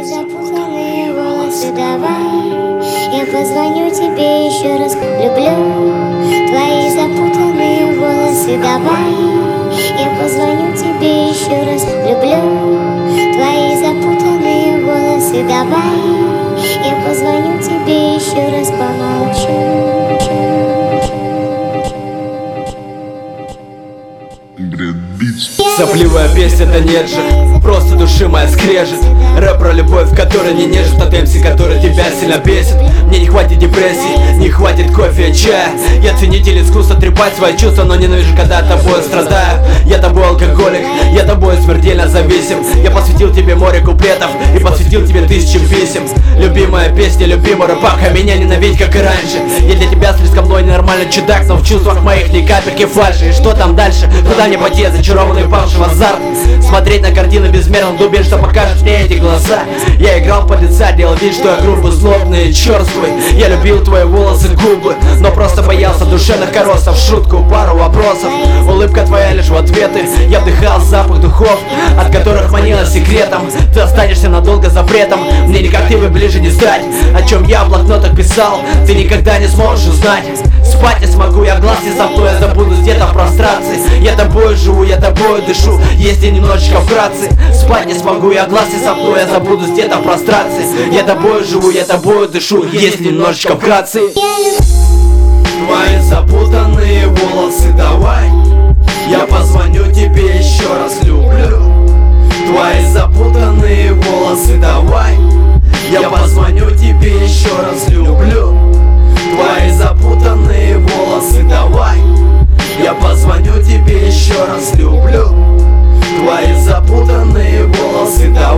Твои запутанные волосы, давай я позвоню тебе еще раз, люблю. Твои запутанные волосы, давай я позвоню тебе еще раз, люблю. Твои запутанные волосы, давай я позвоню тебе еще раз, помолчу. Сопливая песня, да нет же, просто души моя скрежет. Рэп про любовь, которая не нежит, от МС, который тебя сильно бесит. Мне не хватит депрессии, не хватит кофе и чая. Я ценитель искусства трепать свои чувства, но ненавижу, когда тобой страдаю. Я тобой алкоголик, я тобой смертельно зависим. Я посвятил тебе море куплетов и посвятил тебе тысячи писем. Любимая песня, любимый рэпак, а меня ненавидь, как и раньше. Я для тебя слишком мной ненормальный чудак, но в чувствах моих ни капельки фальши. И что там дальше? Куда мне пойти, зачарованный павший в азарт? Смотреть на картины безмерно дубин, что покажет мне эти глаза. Я играл под лица, делал вид, что я грубый, злобный и черствый. Я любил твои волосы, губы, но просто боялся душевных коросов. Шутку, пару вопросов, улыбка твоя лишь в ответы. Я вдыхал запах духов, от которых манила секретом. Ты останешься надолго запретом, мне никак ты бы ближе не стать. О чем я в блокнотах писал, ты никогда не сможешь узнать. Спать не смогу, я глаз не сомкну, я забуду где-то в прострации. Я тобой живу, я тобой дышу, если немножечко вкратце. Спать не смогу, я глаз не сомкну, я забуду где-то в прострации. Я тобой живу, я тобой дышу, если немножечко вкратце. Твои запутанные волосы, давай я позвоню тебе еще раз, люблю. Твои запутанные волосы, давай я позвоню тебе еще раз, люблю. Твои запутанные волосы, давай я позвоню тебе еще раз, люблю. Твои запутанные волосы, давай